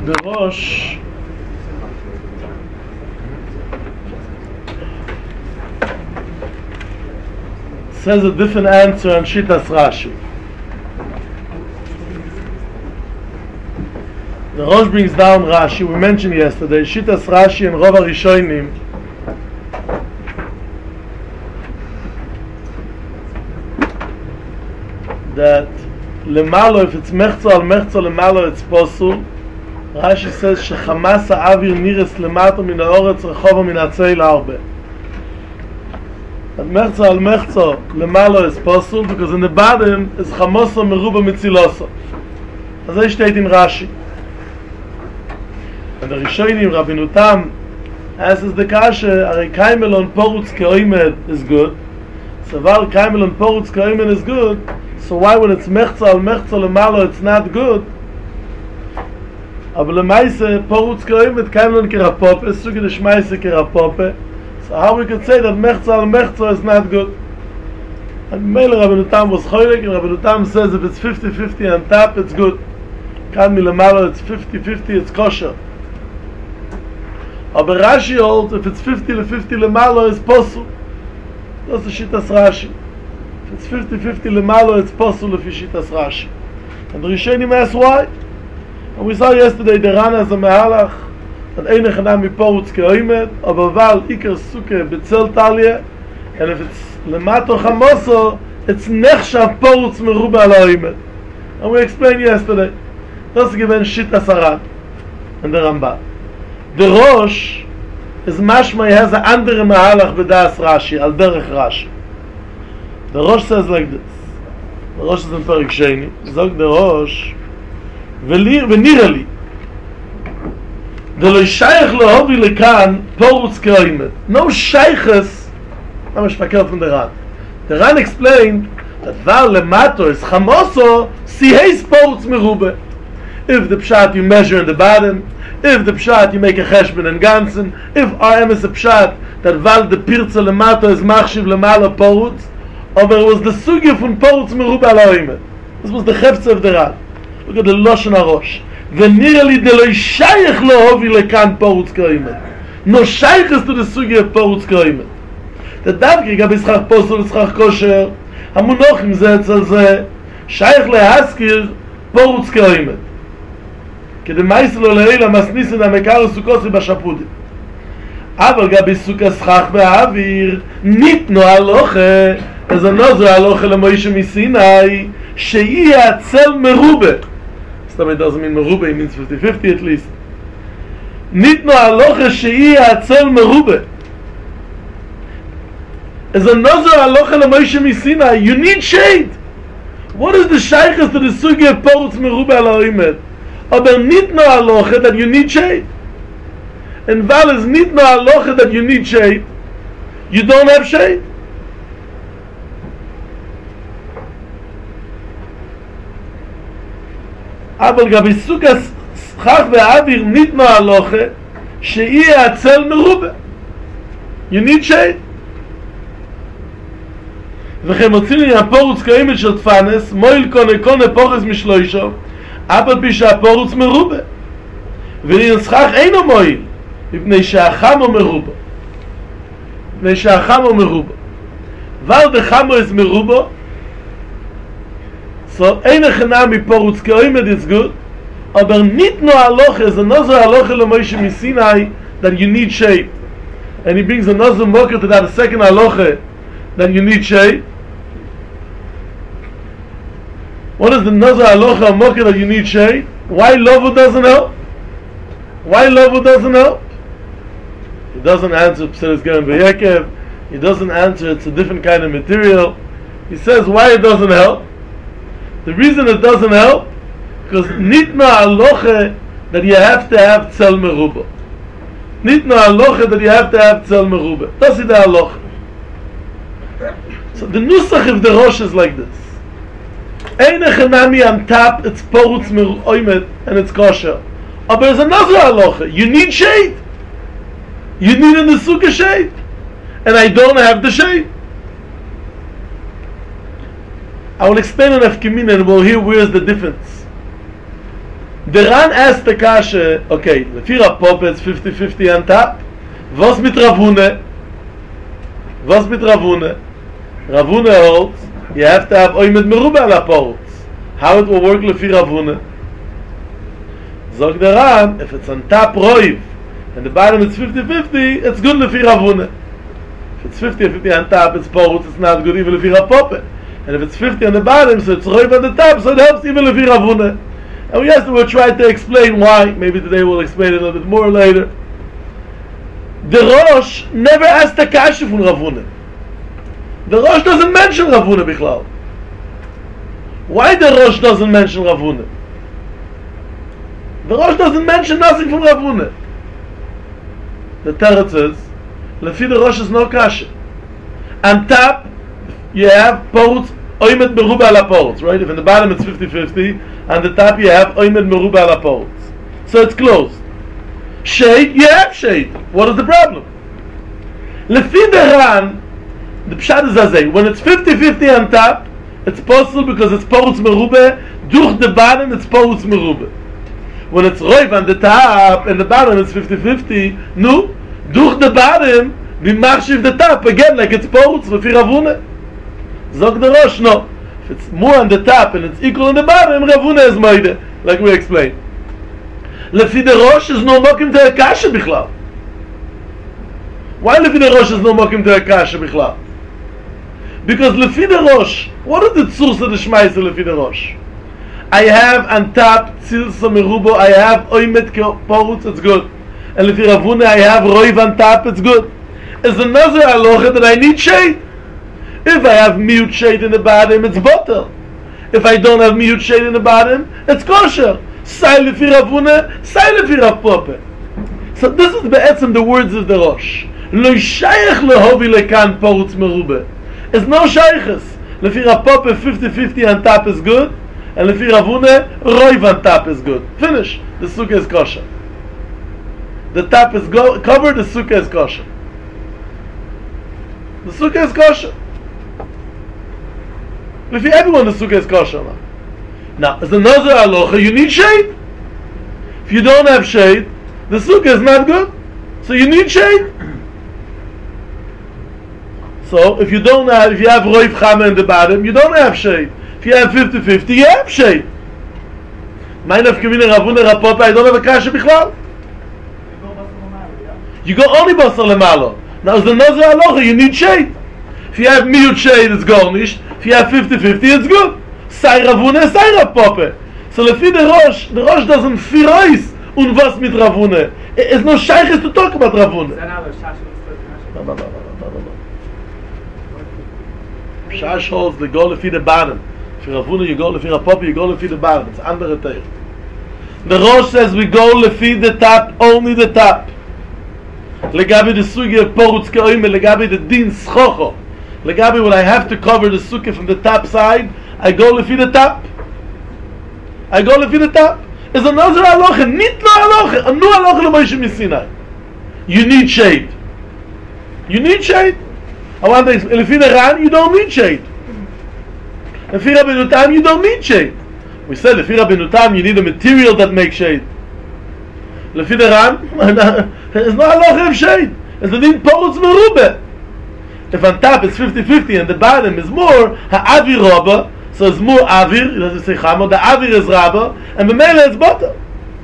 The Rosh says a different answer on Shitas Rashi. The Rosh brings down Rashi. We mentioned yesterday Shitas Rashi and Rov HaRishonim that Lemalo, if it's Mechzo al Mechzo Lemalo, it's Posul. Rashi says Shechamas ha'avir nires lemato min ha'oretz rechova min ha'tzeil arbe. And Mechzo al Mechzo Lemalo is Posul because in the bottom is Chamoso Meruba Mitziloso. As I state in Rashi. And the Rishonim, Rabbeinu Tam, asks the Kasha, Ari Kaimelon Porutz Keoimed is good. So while Kaimelon Porutz Keoimed is good, so why when it's Mechzo al Mechzo Lemalo it's not good? Aber Lemaise Porutz Keoimed Kaimelon Kerapope, Sugi de Shmaise Kerapope. So how we could say that Mechzo al Mechzo is not good? And Mele Rabbeinu Tam was choilek, and Rabbeinu Tam says if it's 50-50 on top, it's good. Kan mi Lemalo it's 50-50, it's kosher. Aber Rashi holds if it's 50-50 Lemalo it's posul. That's the Shitas Rashi. If it's 50-50 Lemalo it's posul if you Shitas Rashi. And the Rishonim ask why. And we saw yesterday the Rana as a Mehalach that Einach Hanam Miporutz Keoimed aber Val Iker Suke Betzel Talia, and if it's Lemato Chamoso it's Nechshav Porutz Meruba Al Oimed. And we explained yesterday that's given Shitas Aran and the Rambam. The Rosh is mashma, he has an andere Mehalach b'das Rashi, al derech Rashi. The Rosh says like this. The Rosh is in Perik Sheni. Zog the Rosh, v'nira li, lo shayach lehovi lekan porutz keoimed. No shayches, I'm shpakert from the Ran. The Ran explained that val lemato is chamoso, siheis porutz merube. If the pshat you measure in the bottom, if the pshat you make a cheshbon and ganzen, if RM is a pshat that val the pirza lemato is machshiv lemala porutz, or it was the sugya from porutz meruba al. This was the chefetz of the Ran. Look at the Lashon HaRosh. V'nirali de lo shayach lehovi lekan porutz keoimed. No shayach is to the sugya of porutz keoimed. The davki gab ischach posel ischach kosher, hamunochim ze etzel ze, shayach lehaskir porutz keoimed. כדי מייסל או להילה מסניסן המקר סוכוסי בשפודים. אבל גבי סוכה סכך באוויר ניתנו הלוכה, אז הנוזר הלוכה למוישה מסיני שיהיה הצל מרובה. סתם it doesn't mean מרובה, it means 50-50 at least. ניתנו הלוכה שיהיה הצל מרובה. אז הנוזר הלוכה למוישה מסיני, you need shade. What is the shaykhs to the sugi of porutz meruba al ha'oimed? Aber nicht nur halacha that you need shade. And val is nicht nur halacha that you need shade. You don't have shade. אבל גבי סוכה סכך ואוויר nicht nur halacha שיהיה הצל מרובה. You need shade. וכן מוצאים לי הפורץ קיימת של תפנס, מויל קונה פורץ משלוישו, אבל בישה פורץ מרובה. ולנסחך אינו מויל, מפני שהחמו מרובה. מפני שהחמו מרובה. ול דחמו is מרובה, so אין הכנה מפורץ קיימת is good, אבל ניתנו הלוכה, זה נוזר הלוכה למוישה מסיני, that you need shade. And he brings another mocker to that second halacha that you need shade. What is the Nazar halacha mocker that you need shade? Why Lovu doesn't help? Why Lovu doesn't help? He doesn't answer Pseres Geren V'Yekev. He doesn't answer it's a different kind of material. He says why it doesn't help. The reason it doesn't help because nitna halacha that you have to have tzel meruba. Nitna halacha that you have to have tzel meruba. That's the halacha. So the nusach of the Rosh is like this. Ein echanami on top, it's porutz meruoimet and it's kosher. But there's another halacha. You need shade. You need in the sukkah shade. And I don't have the shade. I will explain on Efkimin and we'll hear where's the difference. The Ran asked the Kasha, okay, the Fira Pop is 50-50 on top. Was mit Ravune? Was mit Ravune? Ravune holds, you have to have Oymed Merube ala Ports. How it will work Lefi Ravune? Zog the Ran, if it's on top Roiv, and the bottom is 50-50, it's good Lefi Ravune. If it's 50-50 on top, it's Ports, it's not good even Lefi Rapope. And if it's 50 on the bottom, so it's Roiv on the top, so it helps even Lefi Ravune. And we'll try to explain why. Maybe today we'll explain it a little bit more later. The Rosh never asked the Kasha from Ravune. The Rosh doesn't mention Ravune Bichlal. Why the Rosh doesn't mention Ravune? The Rosh doesn't mention nothing from Ravune. The Teretz is, Lefi the Rosh is no Kasha. On top, you have Ports, Oymed Meruba ala Ports, right? If in the bottom it's 50-50, on the top you have Oymed Meruba ala Ports. So it's closed. Shade, you have shade. What is the problem? Lefi the Ran, the Pshat is Azay. When it's 50-50 on top, it's possible because it's Ports Merube. Durch the bottom, it's Ports Merube. When it's Roiv on the top, and the bottom it's 50-50, no, durch the bottom, we marshiv the top again, like it's Ports, Lefi Ravune. Zog the Rosh, no. If it's more on the top and it's equal on the bottom, Ravune is Moide, like we explained. Lefi the Rosh is no mokim to a Kasha Bichlal. Why Lefi the Rosh is no mokim to a Kasha Bichlal? Because Lefi the Rosh, what is the tzurs of the Shmaisa Lefi the Rosh? I have on top Tzilsa Merubo, I have Oymet Porutz, it's good. And Lefi Ravune, I have Roiv on top, it's good. Is another halacha that I need shade. If I have mute shade in the bottom, it's butter. If I don't have mute shade in the bottom, it's kosher. Sai lefi Ravune, sai lefi Rav Pope. So this is be'etzem the words of the Rosh. Lo shayach lehovi lekan porutz merube. It's no shaychus. Lefi Rav Pope 50-50 on top is good, and lefi Ravune, roiv on top is good. Finish. The sukkah is kosher. The top is covered, the sukkah is kosher. The sukkah is kosher. If everyone the sukkah is kosher now, as another halacha, you need shade. If you don't have shade, the sukkah is not good. So you need shade. So if you have roiv chama in the bottom, you don't have shade. If you have 50-50, you have shade. Mein of Kavina Ravune Rapope, I don't have a kasha bichlal. You go only basar lemalo. Now as another halacha, you need shade. If you have miyut shade, it's garnished. If you have 50-50, it's good. Sai Ravune, Sai Rav Pope. So lefi the Rosh doesn't firais un was mit Ravune. It's no shayches to talk about Ravune. No. Shash holds the go lefi the bottom. For Ravune you go lefi Rav Pope, you go lefi the bottom. It's andere teich. The Rosh says we go lefi the top, only the top. Legabi the sugi of porutz ke'oime, legabi the din schocho. Legabi when I have to cover the sukkah from the top side, I go lefi the top. I go lefi the top. It's another halacha, nit lo halacha, a new halacha l'Moshe Misinai. You need shade. You need shade. I want to explain. Lefi the Ran, you don't need shade. Lefi Rabbeinu Tam, you don't need shade. We said lefi Rabbeinu Tam, you need a material that makes shade. Lefi the Ran, there's no halacha of shade. It's the din porutz merube. If on top it's 50-50 and the bottom is more ha'avir rabba, so it's more avir, it doesn't say chama, the avir is rabba, and b'meila it's butter.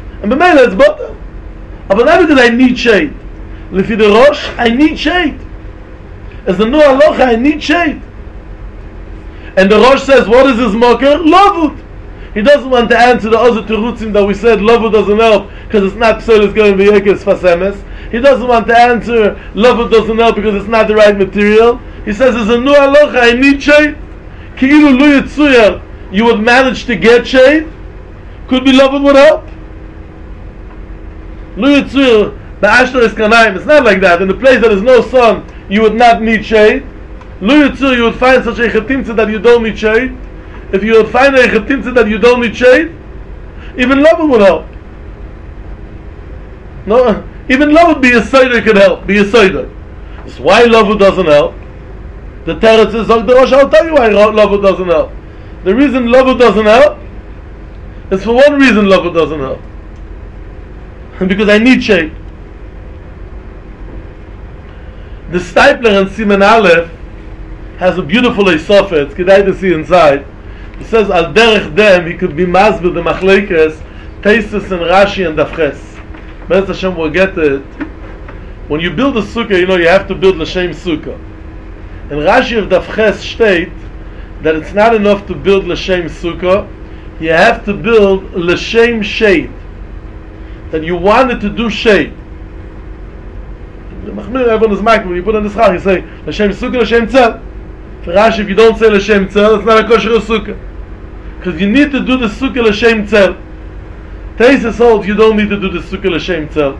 But not because I need shade. Lefi the Rosh, I need shade. As the new halacha, I need shade. And the Rosh says, what is his mocker? Lavud. He doesn't want to answer the other terutzim that we said lavud doesn't help because it's not psel, it's going to be yekes fasemes. He doesn't want to answer lavud doesn't help because it's not the right material. He says, as a new halacha, I need shade. Ki'ilu lu yitzuyah, you would manage to get shade. Could be lavud would help. Lu yitzuyah, ba'ashtar is kanayim. It's not like that. In the place that is no sun, you would not need shade. Lu yitzuyah, you would find such a chetimtzah that you don't need shade. If you would find a chetimtzah that you don't need shade, even lavud would help. No, even lavud be a cider could help. Be a cider. That's why lavud doesn't help. The teretz is the Rosh. I'll tell you why lavud doesn't help. The reason lavud doesn't help It's for one reason Lava doesn't help. Because I need shade. The Stipler in Siman Aleph has a beautiful Esofa. It's good to see inside. He says, Al derech dem, he could be masbir the machlekes, Teisus and Rashi and Dafches. Be'ez Hashem will get it. When you build a sukkah, you have to build l'shem sukkah. And Rashi of Dafches state that it's not enough to build l'shem sukkah, you have to build l'shem shade. That you wanted to do shade. Everyone is making, when you put on the schach, you say l'shem sukkah, l'shem tzel. For Rashi, if you don't say l'shem tzel, it's not a kosher sukkah. Because you need to do the sukkah l'shem tzel. Teisus holds you don't need to do the sukkah l'shem tzel.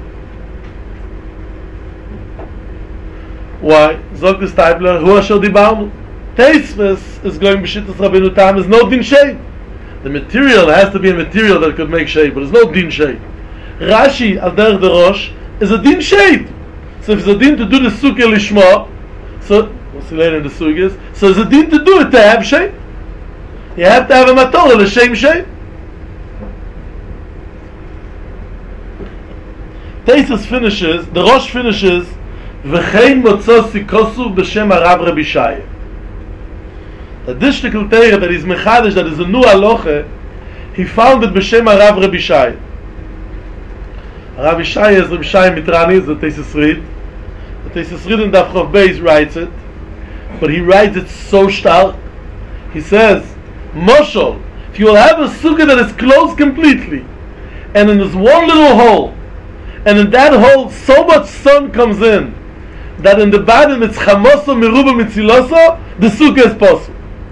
Why? Zog the Stipler, Hu Asher Dibarnu. Teisus is going b'shittas Rabbeinu Tam, is no din shade. The material has to be a material that could make shade, but there's no din shade. Rashi, al derech the Rosh, is a din shade. So if it's a din to do the sukkah lishma, so we'll see later in the sukkahs, so it's a din to do it to have shade. You have to have a matorah l'shem shade. Teisus finishes, the Rosh finishes, V'chein motzosi kosu b'shem Harav Rabbi Shaya. The dishtikul teira that is mechadish, that is a new halacha, he found it b'shem Harav Rabbi Shaya. Rabbi Shaya is Rabbi Shaya Mitrani, the Teisus Rid. The Teisus Rid in Daf Chof Beis writes it, but he writes it so stark. He says, Moshel, if you will have a sukkah that is closed completely, and in this one little hole, and in that hole so much sun comes in, that in the bottom it's chamoso meruba mitziloso, the sukkah is possible.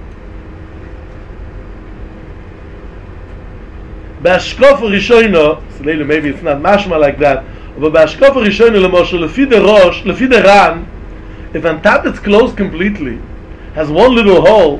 B'ashkof rishono, so maybe it's not mashma like that, but b'ashkof rishono lemoshe lefi the Rosh, lefi the Ran, if on top it's closed completely, has one little hole,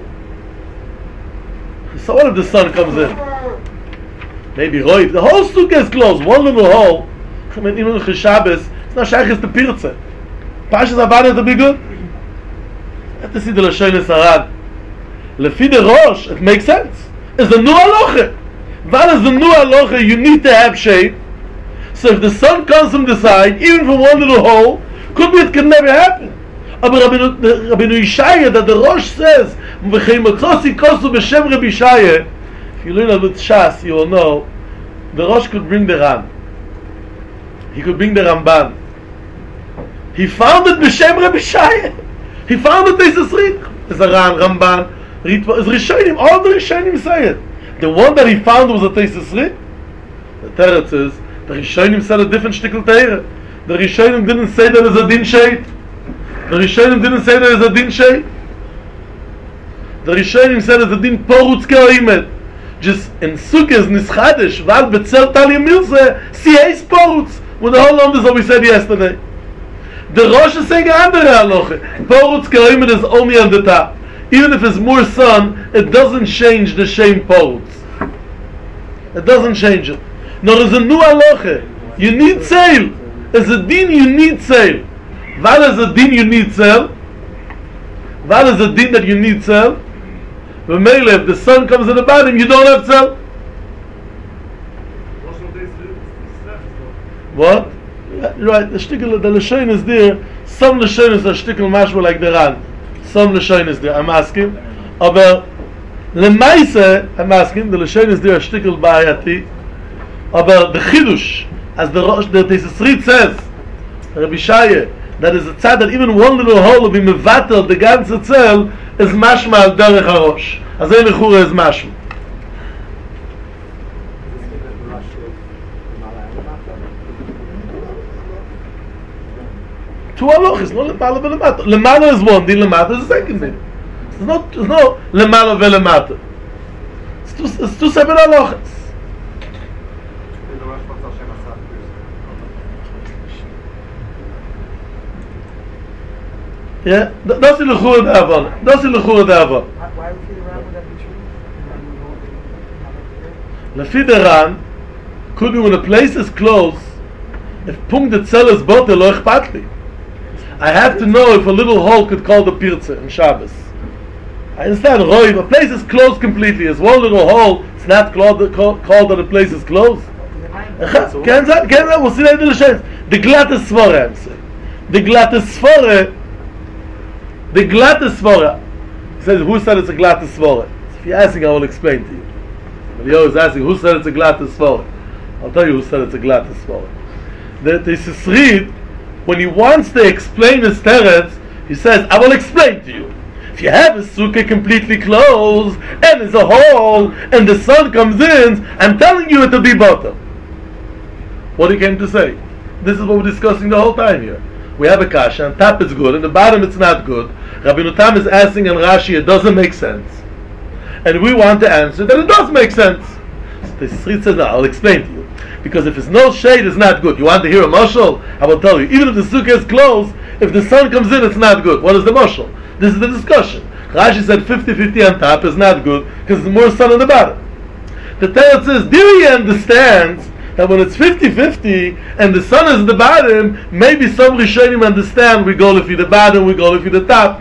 so what if the sun comes in? Maybe right, the whole sukkah is closed, one little hole. I mean, even in Shabbos, it's not shaykh, it's the pirze. Pashas Abad is to be good. You have to see the Lashonis Arad. Lefi the Rosh, it makes sense. It's the new halacha. What is the new halacha? You need to have shade. So if the sun comes from the side, even from one little hole, could be it can never happen. But Rabbeinu Yishaya, that the Rosh says, V'chein motzosi kosu b'shem Rabbi Shaya, if you learn a little Shas, you will know, the Rosh could bring the Ram. He could bring the Ramban. He found it b'shem Rabbi Shaya. He found it Teisus Rid. It's a Ramban, Ritva, it's Rishonim. All the Rishonim say it. The one that he found was a Teisus Rid. The Teretz is, the Rishonim said a different shtickle Teire. The Rishonim didn't say there is a din shade. The Rishonim didn't say there is a din shade. The Rishonim said there's a din porutz ke'oimet. Just in Sukkahs nischadish, val betzel talia milze, siheis porutz. When the whole Lomd is what we said yesterday. The Rosh is saying andere halacha. Porutz ke'oimet is only on the top. Even if it's more sun, it doesn't change the shame porutz. It doesn't change it. No, there's a new halacha. You need sale. As a din, you need sale. What is a din you need sale? What is a din that you need sale? If the sun comes at the bottom, you don't have sale. What? Right, the shtickle, the Lashoin is there. Some Lashoin is a shtickle mashma like the Ran. Some Lashoin is there. I'm asking. Aber Lemaise, I'm asking, the Lashoin is there a shtickle ba'ayati. Aber the Chidush, as the Teisus Rid says, Rabbi Shaya, that is a tzad that even one little hole will be mevatel, the ganze zel, is mashma al derech harosh. Azay lechura is mashma. Two halachas, no lemala ve'lemata. Lemala is one din, lemata is the second din. It's no lemala ve'lemata. It's two separate halachas. Yeah, that's in the Chura D'Avon. That's in the Chura D'Avon. Why would the Ran would that be true? Lefi the Ran, could be when a place is closed, if Punkt the Zel is botel, lo ichpatli. I have to know if a little hole could call the Pirze in Shabbos. I understand, Roy, if a place is closed completely, it's one little hole, it's it's not called that the place is closed. Can that? We'll see that in the chance. The glatte svore, I'm saying. The glatte svore. He says, who said it's a glatte svore? So if you're asking, I will explain to you. But he always asking, who said it's a glatte svore? I'll tell you who said it's a glatte svore. The Sisrid, when he wants to explain his teretz, he says, I will explain to you. If you have a sukkah completely closed, and there's a hole, and the sun comes in, I'm telling you it will be bottom. What he came to say. This is what we're discussing the whole time here. We have a kasha, and top is good, and the bottom it's not good. Rabbeinu Tam is asking in Rashi, it doesn't make sense. And we want to answer that it does make sense. So the Srid says, no, I'll explain to you. Because if it's no shade, it's not good. You want to hear a mashal? I will tell you. Even if the sukkah is closed, if the sun comes in, it's not good. What is the mashal? This is the discussion. Rashi said 50-50 on top is not good because there's more sun on the bottom. The Teretz says, Diri understands that when it's 50-50 and the sun is at the bottom, maybe some Rishonim understand we go lefi the bottom, we go lefi the top.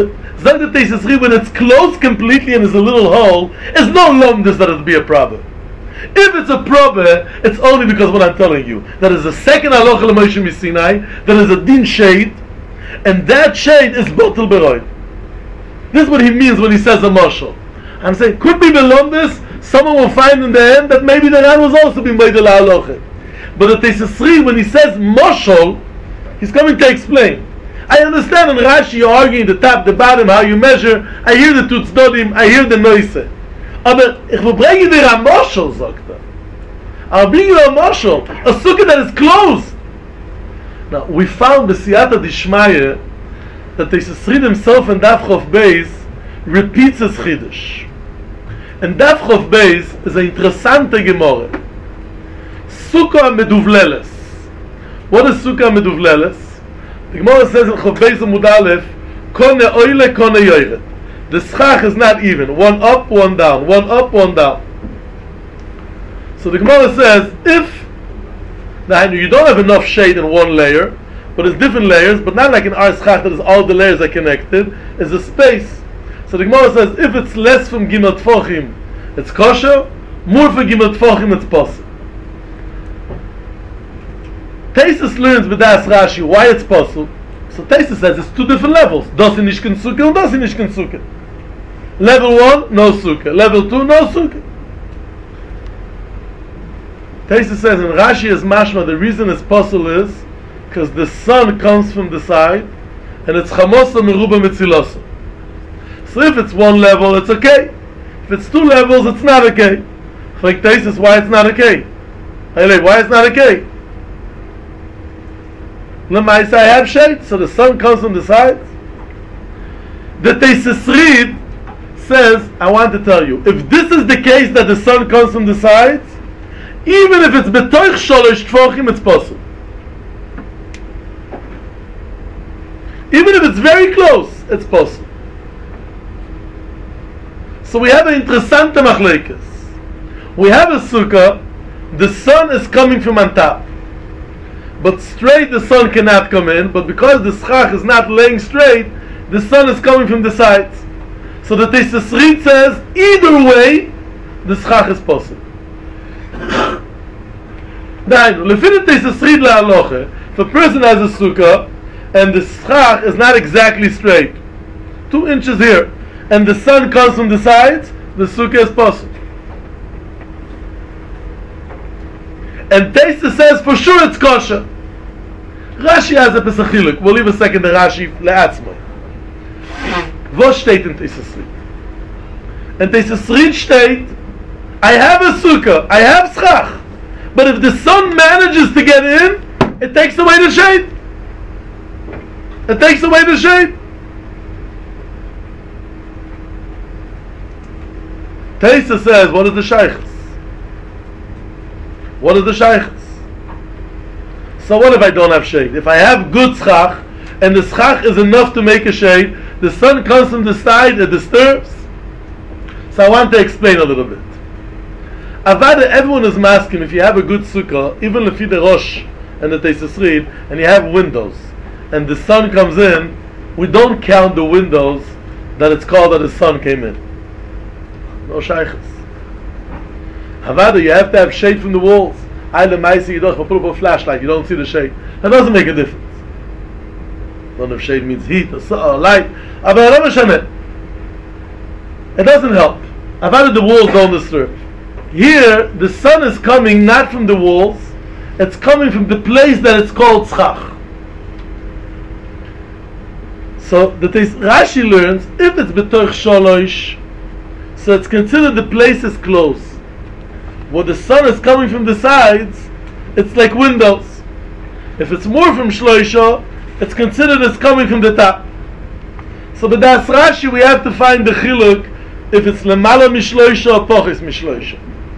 When it's closed completely and there's a little hole, there's no lomdus that it'll be a problem. If it's a problem, it's only because what I'm telling you. That is a second halacha l'Moshe Misinai, that is a din shade, and that shade is botel beroid. This is what he means when he says a mashal. I'm saying, could be beyond this, someone will find in the end that maybe the Ran was also being made the halacha. But the Teisesri, when he says mashal, he's coming to explain. I understand in Rashi you're arguing the top, the bottom, how you measure. I hear the tutzdodim, I hear the noise. Aber ich will bringen dir a mashal, sagt er. I'll bring you a mashal, a sukkah that is closed. Now, we found the Siyata Dishmaya that the Sisrid himself in Daf Chof Beis repeats his Chiddush. And Daf Chof Beis is an interessante Gemara. Sukkah Meduvleles. What is Sukkah Meduvleles? The Gemara says in Chof Beis Amud Aleph, Kone oile, kone yoyret. The schach is not even. One up, one down. One up, one down. So the Gemara says, if now you don't have enough shade in one layer, but it's different layers, but not like in our schach that is all the layers are connected, it's a space. So the Gemara says, if it's less from Gimel Tfochim, it's kosher, more from Gimel Tfochim, it's possible. Taisus learns with Das Rashi why it's possible. So Taisus says it's two different levels. Dosi nishkin sukkah and dosi nishkin sukkah. Level 1, no sukkah. Level 2, no sukkah. Taisus says in Rashi is mashma, the reason it's possible is because the sun comes from the side and it's chamosa meruba mitzilosa. So if it's one level, it's okay. If it's two levels, it's not okay. Like Taisus, why it's not okay? Why it's not okay? Lemaisa, I have shade, so the sun comes from the sides. The Taisus Reed says, I want to tell you, if this is the case that the sun comes from the sides, even if it's betoich sholosh tfochim, it's possible. Even if it's very close, it's possible. So we have an interessante machlekes. We have a sukkah, the sun is coming from on top. But straight the sun cannot come in, but because the schach is not laying straight, the sun is coming from the sides. So the Taisus Reed says, either way, the schach is possible. If a person has a sukkah and the schach is not exactly straight, 2 inches here, and the sun comes from the sides, the sukkah is possible. And Taisus says for sure it's kosher. Rashi has a pesachiluk. We'll leave a second to Rashi le'atzmai. What steht in Taisus Reed? And Taisus Reed steht, I have a sukkah, I have schach, but if the sun manages to get in, it takes away the shade. It takes away the shade. Taisus says, what is the shaykhs? What is the shaykhs? So what if I don't have shade? If I have good schach, and the schach is enough to make a shade, the sun comes from the side, it disturbs. So I want to explain a little bit. Avada, everyone is masking if you have a good sukkah, even if you the Rosh and the Taisus Reed, and you have windows, and the sun comes in, we don't count the windows that it's called that the sun came in. No shaykhs. Havada, you have to have shade from the walls. You don't put up a flashlight, you don't see the shade. That doesn't make a difference. I don't know if shade means heat or light. It doesn't help. Havada, the walls don't disturb. Here, the sun is coming not from the walls, it's coming from the place that it's called tzchach. So the Rashi learns, if it's betoich sholosh, so it's considered the place is closed. Where the sun is coming from the sides, it's like windows. If it's more from shloisha, it's considered as coming from the top. So with das Rashi, we have to find the chiluk if it's lemala mishloisha or pochis mishloisha.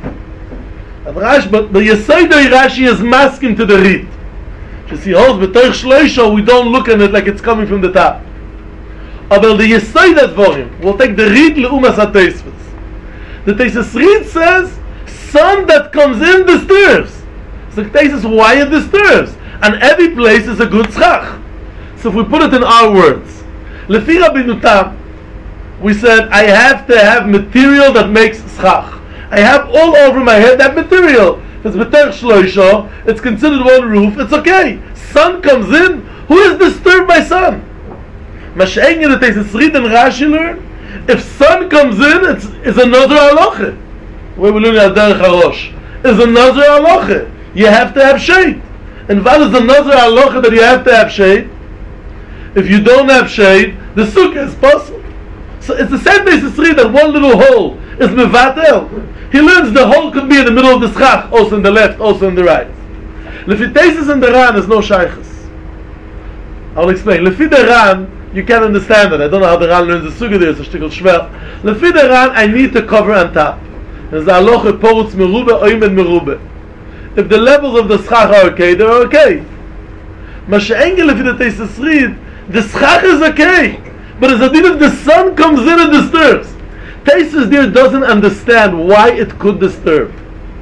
But the Yesoidoi Rashi is masking to the reed. You see, holds betoich shloisha, we don't look at it like it's coming from the top. But the Yesoidat Dvorim, we'll take the reed leumas ha-Tosfos. The Tosfos reed says, sun that comes in disturbs. So the Tosfos, why it disturbs? And every place is a good tzchach. So if we put it in our words, Lefi Rabbeinu Tam, we said, I have to have material that makes tzchach. I have all over my head that material. If it's b'terch shloisha, it's considered one roof, it's okay. Sun comes in, who is disturbed by sun? Masha'engen that they say read and Rashi learn, if sun comes in, it's another halacha. Where we learn at Derech HaRosh, is another halacha. You have to have shade. And what is another halacha that you have to have shade? If you don't have shade, the sukkah is possible. So it's the same basis read that one little hole is mevatel. He learns the hole could be in the middle of the schach, also in the left, also in the right. Lefitesis in the Ran is no shaykhs. I'll explain. Lefi the Ran, you can't understand it. I don't know how the Ran learns the sukkah there, it's a shtickle shver. Lefi the Ran, I need to cover on top. There's a halacha porutz merube, oimed merube. If the levels of the schach are okay, they're okay. Masha'engel lefi the Tosfos read, the schach is okay. But as a din if the sun comes in and disturbs. Tosfos there doesn't understand why it could disturb.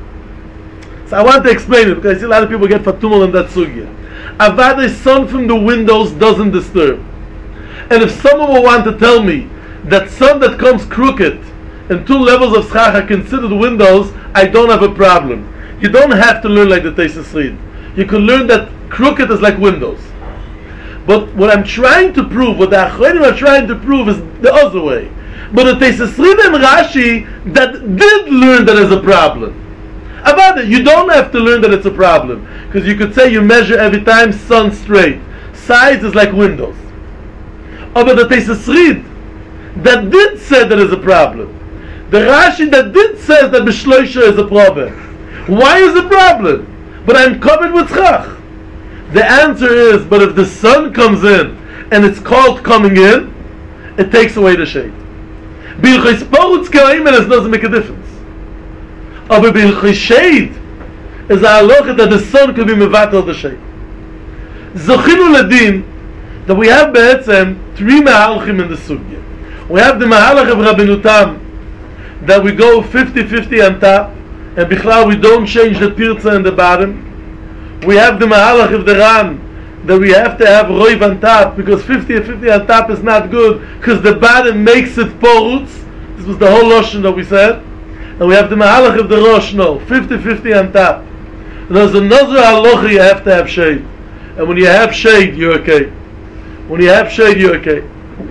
So I want to explain it because I see a lot of people get fatumel in that sugya. Avada sun from the windows doesn't disturb. And if someone will want to tell me that sun that comes crooked and two levels of schach are considered windows, I don't have a problem. You don't have to learn like the Tosfos read. You can learn that crooked is like windows. But what I'm trying to prove, what the Achronim are trying to prove is the other way. But the Tosfos read and Rashi that did learn that is a problem. About it, you don't have to learn that it's a problem. Because you could say you measure every time sun straight. Sides is like windows. But the Tosfos read that did say that is a problem. The Rashi that did say that B'shloisha is a problem. Why is it a problem? But I'm covered with schach. The answer is, but if the sun comes in and it's called coming in, it takes away the shade. B'ilchos porutz k'oimen it doesn't make a difference. But b'ilchos shade is a halacha that the sun could be mevatel the shade. Zochinu ledin that we have be'etzem three mahalchim in the sugya. We have the mahalach of Rabbeinu Tam that we go 50-50 on top, and bichlal we don't change the pirza in the bottom. We have the mahalach of the Ran that we have to have roiv on top because 50-50 on top is not good because the bottom makes it porutz. This was the whole lotion that we said. And we have the mahalach of the Rosh, no, 50-50 on top. And there's another halacha, you have to have shade. And when you have shade, you're okay. When you have shade, you're okay.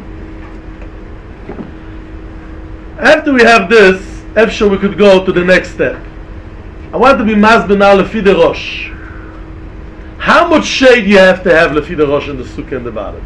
After we have this, efshar we could go to the next step. I want to be masbeh now lefi the Rosh. How much shade you have to have lefi the Rosh in the sukkah in the bottom?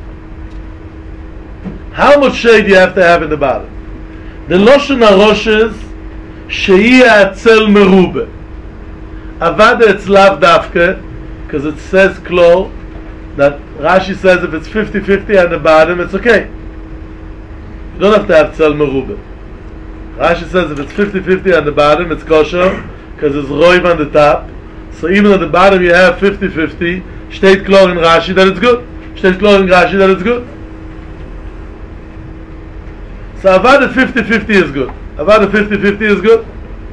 How much shade you have to have in the bottom? The Lashon HaRosh is she'iyeh atzel merube. Avada it's lav dafke because it says klo that Rashi says if it's 50-50 on the bottom it's okay. You don't have to have tzel merube. Rashi says if it's 50-50 on the bottom it's kosher because it's roiv on the top. So even at the bottom you have 50-50, steht klar in Rashi that it's good. Steht klar in Rashi that it's good. So Avada 50-50 is good. Avada 50-50 is good.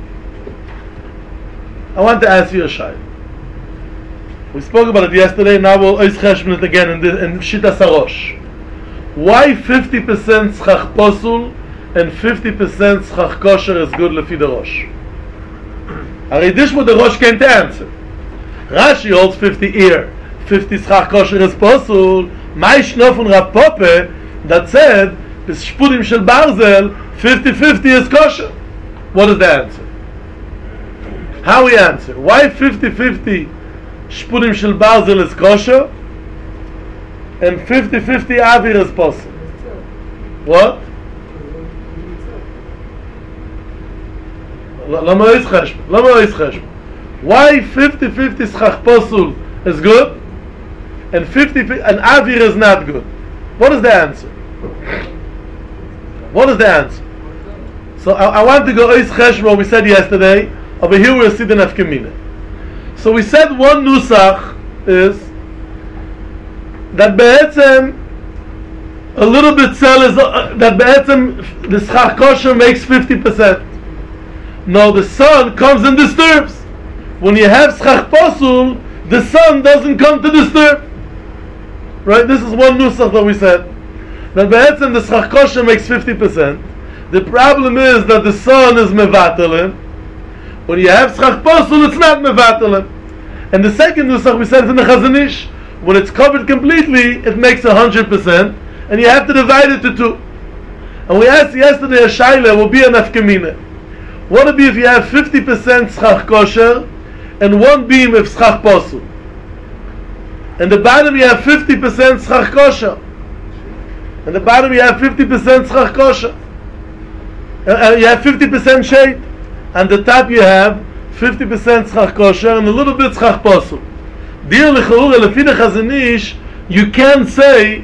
I want to ask you a shayla. We spoke about it yesterday, now we'll cheshbon it again in Shitas HaRosh. Why 50% schach posul and 50% schach kosher is good lefi the Rosh? Alright, this what the Rosh can't answer. Rashi holds 50 ear. 50 schach kosher is possible. My shnof and Rav Poppe that said, bis Spudim shel Barzel, 50-50 is kosher. What is the answer? How we answer? Why 50-50 Spudim shel Barzel is kosher and 50-50 Avir is possible? What? Lama is cheshbon. Why 50-50 schach posul is good and 50 and Avir is not good? What is the answer? What is the answer? So I want to go is cheshbon we said yesterday. Over here we'll see the nafkamina. So we said one nusach is that be'etzem a little bit sell is that be'etzem the schach kosher makes 50%. No, the sun comes and disturbs. When you have schach posul, the sun doesn't come to disturb. Right? This is one nusach that we said. That be'etzem the schach kosher makes 50%. The problem is that the sun is mevatelim. When you have schach posul, it's not mevatelim. And the second nusach we said in the Chazon Ish, when it's covered completely, it makes 100%, and you have to divide it to two. And we asked yesterday a shaila will be a nafkamina. What would be if you have 50% schach kosher and one beam of schach posul? And the bottom you have 50% schach kosher. And the bottom you have 50% schach kosher. You have 50% shade. And the top you have 50% schach kosher and a little bit schach posul. Dear Lechorah, Lefi the Chazon Ish, you can't say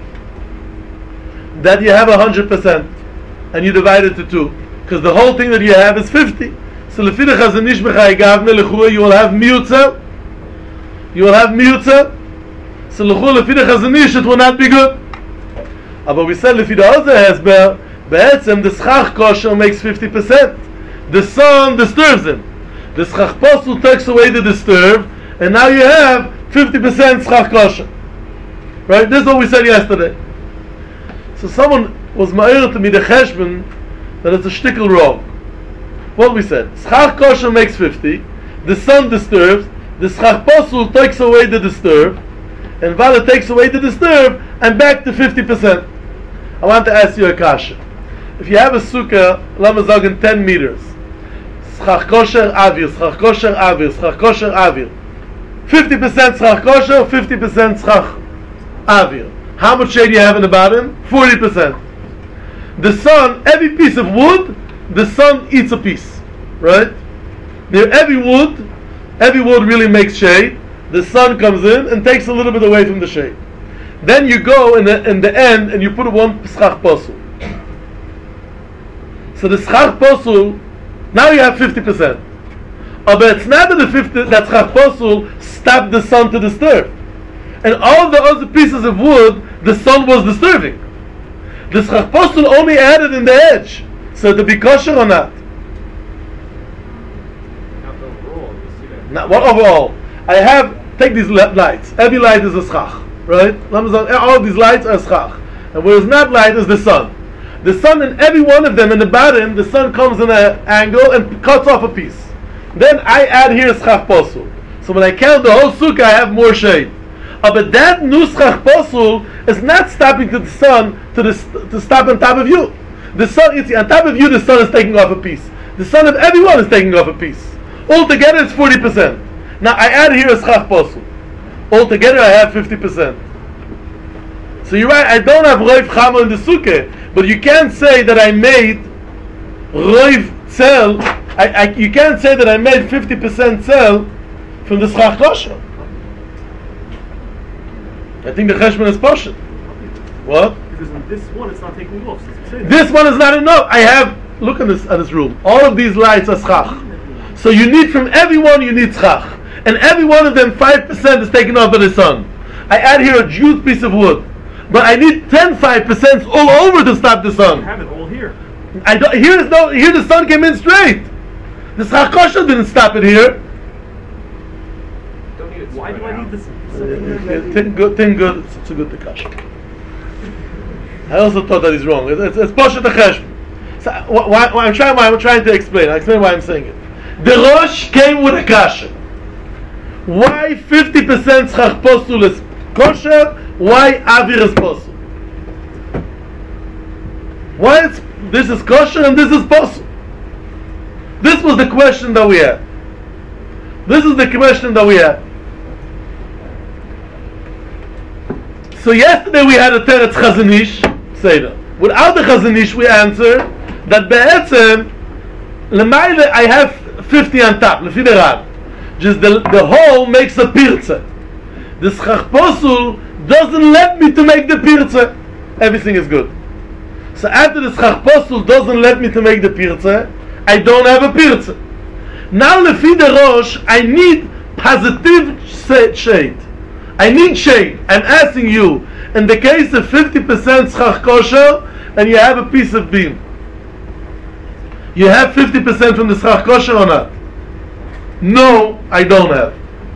that you have 100% and you divide it to two, because the whole thing that you have is 50. So Lefi the Chazon Ish b'chai gavne Lechorah, you will have miutza. You will have miutza. So Lechorah, Lefi the Chazon Ish, it will not be good. But we said Lefi the other hesber, be'etzem the schach kosher makes 50%. The sun disturbs him. The schach posul takes away the disturb, and now you have 50% schach kosher. Right? This is what we said yesterday. So someone was ma'ir to me the cheshbon that it's a shtickle wrong. What we said? Schach kosher makes 50, the sun disturbs, the schach posul takes away the disturb, and while it takes away the disturb, I'm back to 50%. I want to ask you a kasha. If you have a sukkah, let me say in 10 meters, schach kosher avir, schach kosher avir, schach kosher avir. 50% schach kosher, 50% schach avir. How much shade do you have in the bottom? 40%. The sun, every piece of wood, the sun eats a piece. Right? Near every wood really makes shade. The sun comes in and takes a little bit away from the shade. Then you go in the end and you put one schach posul. So the schach posul, now you have 50%. But it's not that that schach posul stopped the sun to disturb. And all the other pieces of wood, the sun was disturbing. The schach posul only added in the edge. So to be kosher or not? Not overall, you see that. Not what overall. Take these lights. Every light is a schach, right? All these lights are schach. And where it's not light is the sun. The sun in every one of them in the bottom, the sun comes in an angle and cuts off a piece. Then I add here schach posul. So when I count the whole sukkah, I have more shade. But that new schach posul is not stopping to the sun to stop on top of you. The sun, on top of you, the sun is taking off a piece. The sun of everyone is taking off a piece. Altogether, it's 40%. Now I add here a schach posul. Altogether, I have 50%. So you're right. I don't have roiv chama in the sukkah, but you can't say that I made roiv tzel. You can't say that I made 50% tzel from the schach kosher. I think the cheshbon is poshut. What? Because in this one, it's not taking off. So This one is not enough. I have, look at this room. All of these lights are schach. So you need from everyone, you need schach. And every one of them, 5% is taken off by the sun. I add here a huge piece of wood. But I need 5% all over to stop the you sun. have it all here. Here the sun came in straight. The schach kosher didn't stop it here. Don't need it. Why do I need this? Tin good, it's a good discussion. I also thought that is wrong. It's poshut the cheshbon. So why I'm trying to explain. I'll explain why I'm saying it. The Rosh came with a kasha. Why 50% schach posul is kosher? Why avir is posul? Why this is kosher and this is posul? This was the question that we had. This is the question that we had. So yesterday we had a Teretz Chazon Ish Seder. Without the Chazon Ish we answered that be'etzem L'mayle I have 50 on top, lefi the Rad. Just the whole makes a pirza. The schach posul doesn't let me to make the pirza. Everything is good. So after the schach posul doesn't let me to make the pirza, I don't have a pirza. Now lefi the Rosh, I need positive shade. I need shade. I'm asking you, in the case of 50% schach kosher, and you have a piece of beam, you have 50% from the schach kosher or not? No, I don't have.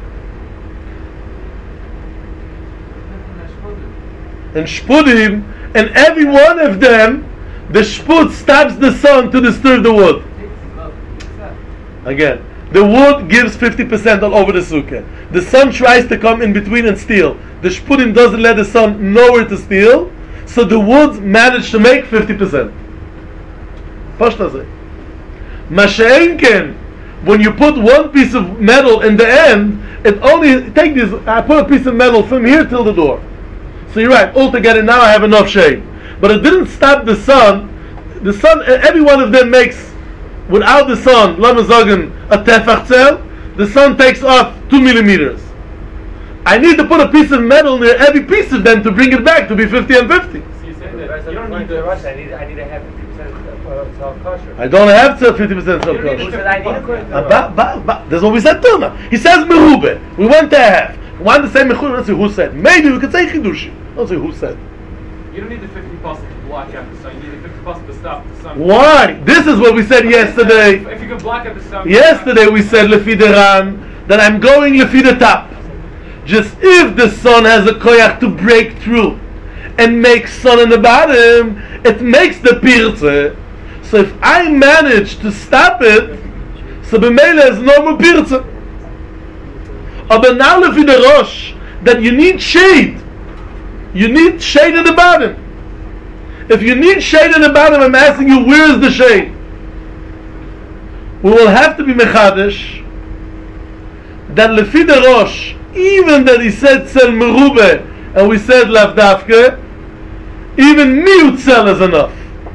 And shpudim, and every one of them, the shput stops the sun to disturb the wood. Again, the wood gives 50% all over the sukkah. The sun tries to come in between and steal. The shpudim doesn't let the sun know where to steal, so the wood managed to make 50%. Pashtazeh. Masha'enken, when you put one piece of metal in the end, it only take this. I put a piece of metal from here till the door. So you're right. Altogether, now I have enough shade. But it didn't stop the sun. The sun, every one of them makes, without the sun, lamazagan a tefach tzel. The sun takes off 2 millimeters. I need to put a piece of metal near every piece of them to bring it back to be 50 and 50. So you say that you don't need the rush. I need to have 50% self-kosher. I don't have 50% self-kosher. That's what we said to him. He says merube. We went to half. We want to say mechur. Let's see who said. Maybe we could say chidushi. Let's see who said. You don't need the 50% to block out the sun. You need the 50% to stop the sun. Why? This is what we said yesterday. If you can block out the sun. Yesterday we said lefi the ran that I'm going lefi the top. Just if the sun has a koyach to break through and make sun in the bottom, it makes the pirze. So if I manage to stop it, so b'meila is no more pirze. But now lefi the rosh that you need shade. You need shade in the bottom. If you need shade in the bottom, I'm asking you, where is the shade? We will have to be mechadish that lefi the rosh, even that he said tzel merube and we said lavdafke, even miut tzel is enough.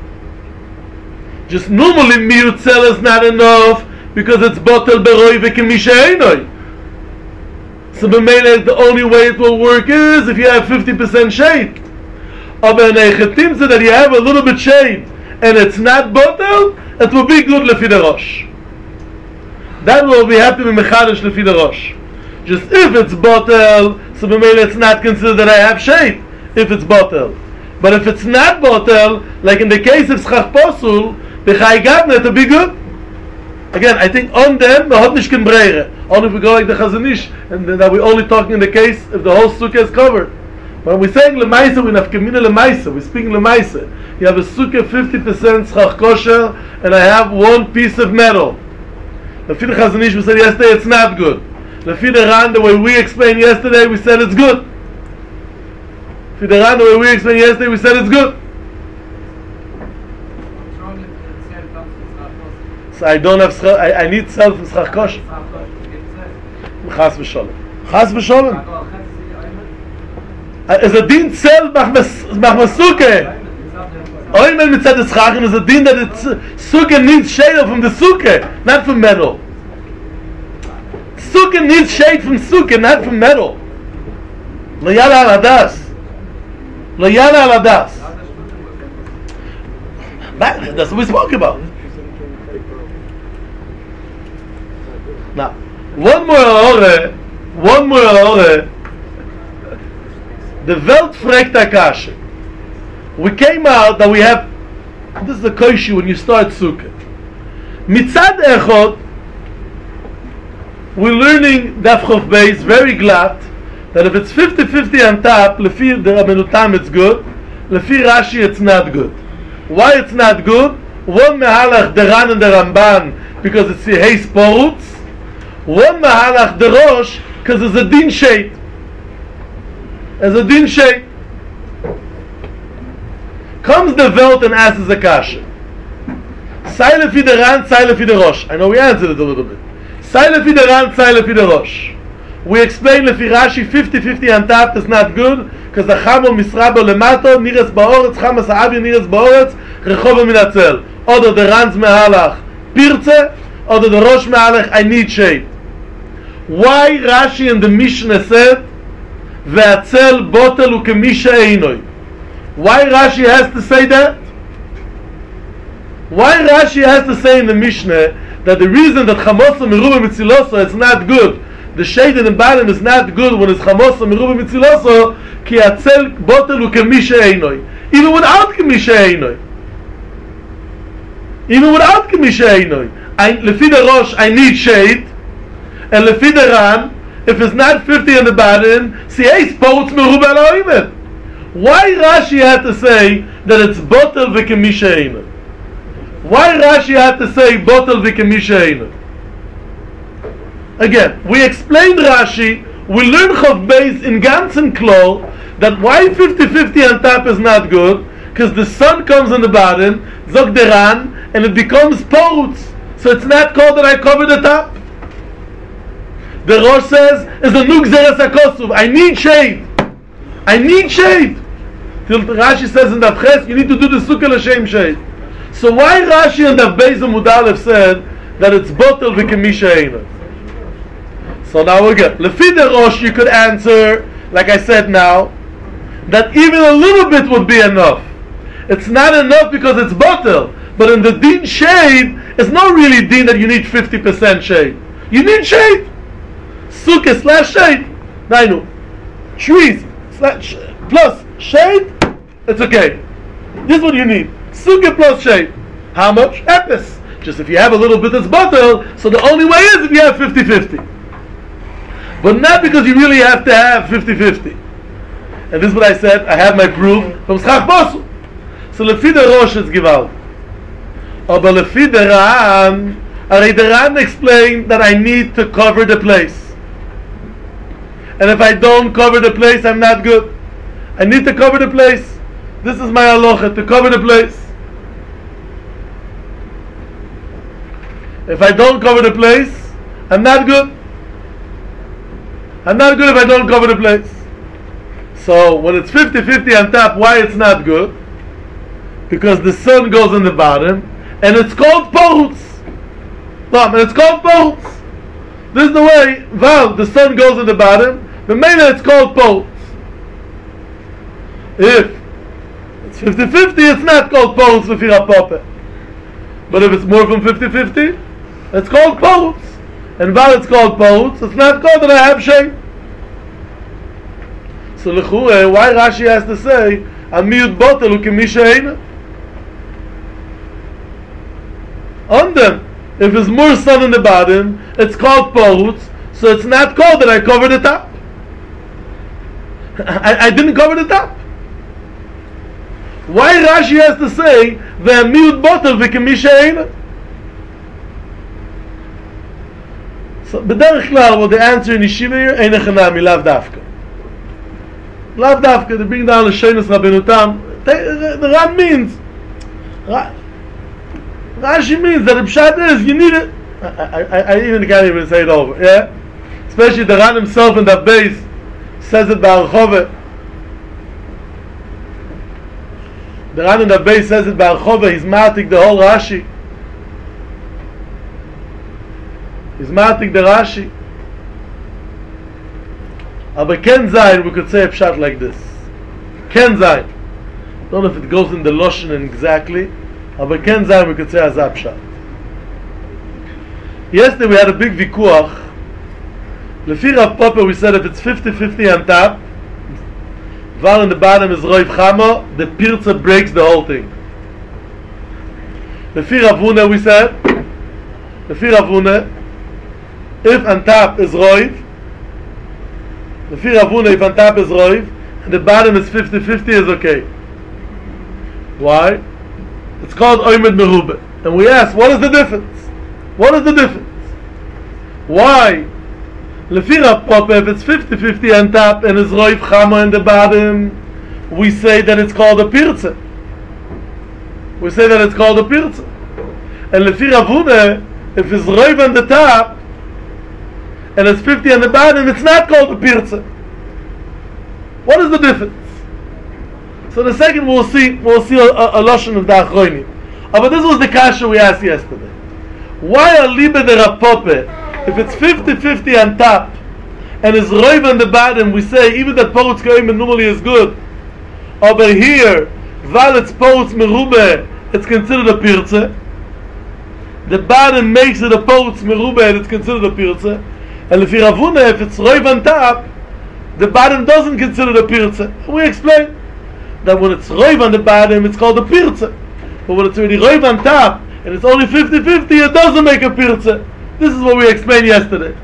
Just normally miut tzel is not enough because it's botel beroi v'kemisha einoi. So b'meileh, the only way it will work is if you have 50% shade. Aber in eichetim so that you have a little bit shade and it's not botel, it will be good lefi the rosh. That will be have to be mechadish lefi the rosh. Just if it's botel, so b'meileh it's not considered that I have shade if it's botel. But if it's not botel, like in the case of schach posul, b'chai gavne, it will be good. Again, I think on them, the hot nicht can breire. Only if we go like the Chazon Ish, and then that we're only talking in the case if the whole sukkah is covered. When we're saying lemaisa, we have kamina lemaisa. We're speaking lemaisa. You have a sukkah 50% schach kosher, and I have one piece of metal. Lefi the Chazon Ish, we said yesterday it's not good. Lefi the Ran, the way we explained yesterday, we said it's good. Lefi the Ran, the way we explained yesterday, we said it's good. So I don't have I need self schach kosher. Chas v'sholem. Chas v'sholem. Is a din tzel mach masuke. Oimen mitzad eschachim is a din that the sukkah needs shade from the sukkah, not from metal. Sukkah needs shade from sukkah, not from metal. Lo yala al hadas. Lo yala al hadas. That's what we spoke about. Now, one more ore. The Welt fragt Akasha. We came out that we have, this is a koishi when you start sukkah. Mitzad echot, we're learning Daf Chof Beis, very glad, that if it's 50-50 on top, lefi the Rabbeinu Tam it's good, lefi Rashi it's not good. Why it's not good? one mehalach the Ran and the Ramban because it's Sihei Sporutz, one mehalach the Rosh because it's a din shade. As a din shade. Comes the Welt and asks the kasha. Sei lefi the Ran, sei lefi the Rosh. I know we answered it a little bit. Sei lefi the Ran, sei lefi the Rosh. We explain lefi Rashi 50-50 on top is not good because the Chamo Misrabo Lemato Nires Baoretz Chamas Ha'avir Nires Baoretz Rechova Min Hatzel. Oder the Ran's Mehalach Pirze, oder the Rosh Mehalach I need shade. Why Rashi in the Mishnah said Ve'atzel Botel Ukemisha Einoi? Why Rashi has to say that? Why Rashi has to say in the Mishnah that the reason that Chamosa Meruba Mitziloso is not good, the shade in the bottom is not good when it's Chamosa Meruba Mitziloso, Ki Atzel Botel Ukemisha Einoi. Even without Kemisha Einoi. Even without Kemisha Einoi. Lefi the Rosh, I need shade, and Lefi the Ran, if it's not 50 in the bottom, see, hey, sports Meruba Elohim. Why Rashi had to say that it's Botel V'Kemisha Einoi? Why Rashi had to say Botel V'Kemisha Einoi? Again, we explained Rashi, we learned Chav Beis in Ganzen Klol, that why 50-50 on top is not good, because the sun comes on the bottom, Zog Deran, and it becomes Porutz. So it's not called that I cover the top. The Rosh says, is a Nuk Zeres HaKosuv, I need shade. I need shade. Till Rashi says in Daf Ches, you need to do the Sukkah L'Shem shade. So why Rashi and Daf Beis Amud Aleph said that it's Botel V'Kemisha Einoi? So now again, Lefi the Rosh you could answer, like I said now, that even a little bit would be enough. It's not enough because it's Botel, but in the Din shade, it's not really Din that you need 50% shade. You need shade. Sukkah / shade. Nainu. Trees / plus shade, it's okay. This is what you need. Sukkah plus shade. How much? Epis. Just if you have a little bit that's Botel, so the only way is if you have 50-50. But not because you really have to have 50-50. And this is what I said, I have my proof from Schach Bosu. So Lefi the Rosh is Gewalt. Aber Lefi the Ran, the Ran explained that I need to cover the place. And if I don't cover the place, I'm not good. I need to cover the place. This is my halacha, to cover the place. If I don't cover the place, I'm not good. I'm not good if I don't cover the place. So when it's 50-50 on top, why it's not good? Because the sun goes in the bottom, and it's called Porutz. And it's called Porutz. This is the way, the sun goes in the bottom, but maybe it's called Porutz. If it's 50-50, it's not called Porutz Lefira Pope. But if it's more from 50-50, it's called Porutz. And while it's called Porutz, it's not called that I have shade. So L'chure, why Rashi has to say, Amiyut Botel Ukemisha Einoi? On them, if there's more sun in the bottom, it's called Porutz, so it's not called that I cover the top. I didn't cover the top. Why Rashi has to say Ve'amiyut Botel V'Kemisha Einoi? So b'derech klal, what the answer in Yeshiva here, Ein Echanami, Lav Dafka. Lav Dafka, they bring down the Shenis Rabbeinu Tam. The Ran means, Rashi means that the Pshat is, you need it. I even can't even say it over, yeah? Especially the Ran himself in that base says it by Archove. The Ran in the base says it by Archove, he's matik the whole Rashi. He's matik the Rashi. Aber Ken Zayin, we could say a pshat like this. Ken Zayin. Don't know if it goes in the Loshen exactly, aber Ken Zayin, we could say as a pshat. Yesterday we had a big vikuach. Lefi Rav Popper, we said if it's 50-50 on top, while in the bottom is Roiv Chamo, the Pirza breaks the whole thing. Lefi Rav Huna, we said, Lefi Rav Huna, if on top is Roiv, Lefi Rav Huna, if on top is Roiv, and the bottom is 50-50, is okay. Why? it's called Oymed Merube. And we ask, what is the difference? What is the difference? Why? Lefi Rav Papa, if it's 50-50 on top and it's Roiv Chama in the bottom, we say that it's called a Pirze. We say that it's called a Pirze. And Lefi Rav Huna, if it's Roiv on the top and it's 50 on the bottom, it's not called a Pirze. What is the difference? So the second we'll see a lashon of the Achronim. But this was the kasha we asked yesterday. Why are Libe de Rav Papa, if it's 50-50 on top and it's Roiv on the bottom, we say even that Porutz Ka'omer normally is good. Over here, while it's Porutz Merube, it's considered a Pirze. The bottom makes it a Porutz Merube and it's considered a Pirze. And if Rav Huna, if it's Roiv on top, the bottom doesn't consider a Pirze. We explain that when it's Roiv on the bottom, it's called a Pirze. But when it's already Roiv on top, and it's only 50-50, it doesn't make a Pirze. This is what we explained yesterday.